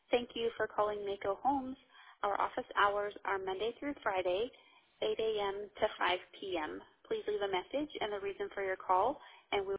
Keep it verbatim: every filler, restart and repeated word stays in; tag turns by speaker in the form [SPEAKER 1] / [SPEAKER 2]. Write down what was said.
[SPEAKER 1] Thank you for calling Mako Homes. Our office hours are Monday through Friday, eight a m to five p m Please leave a message and the reason for your call, and we